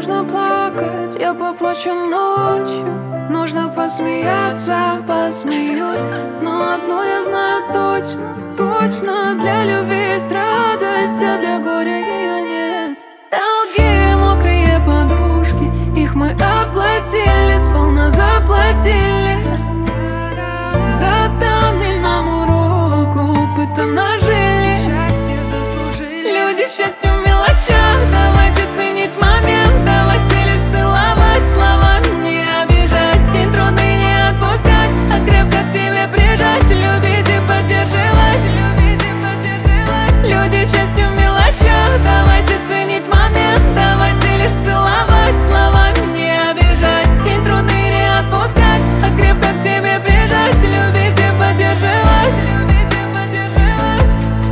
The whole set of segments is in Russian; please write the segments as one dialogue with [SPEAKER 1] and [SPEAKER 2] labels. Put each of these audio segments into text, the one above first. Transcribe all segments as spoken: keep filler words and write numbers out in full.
[SPEAKER 1] нужно плакать, я поплачу ночью. Нужно посмеяться, посмеюсь. Но одно я знаю точно, точно: для любви есть радость, а для горя ее нет. Долгие мокрые подушки, их мы оплатили, сполна заплатили. За данный нам урок опыта нажили, счастье заслужили. Люди счастью в мелочах, давайте ценить момент. Давайте лишь целовать, словами не обижать. День трудный не отпускать, а крепко к себе прижать. Любить и поддерживать, любить и поддерживать. Люди счастью в мелочах, давайте ценить момент. Давайте лишь целовать, словами не обижать. День трудный не отпускать, а крепко к себе прижать. Любить и поддерживать, любить и поддерживать.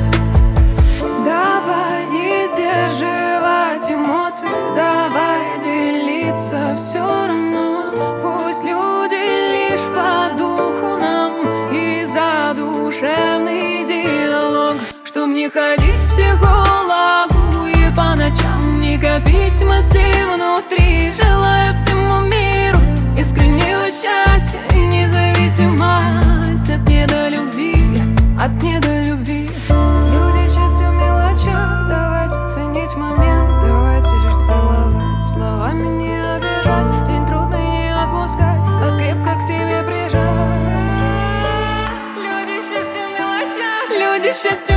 [SPEAKER 1] Давай не сдерживать эмоции, давай делиться все равно. Пусть люди лишь по духу нам и за душевный диалог. Чтоб не ходить к психологу и по ночам не копить мысли внутри. Желаю всему миру искреннего счастья и независимость от недолюбви, от недолюбви. Люди счастью в мелочах, давайте ценить момент. Давайте лишь целовать, словами не обижать. День трудный не отпускать, а крепко к себе прижать. Люди счастью в мелочах, люди счастью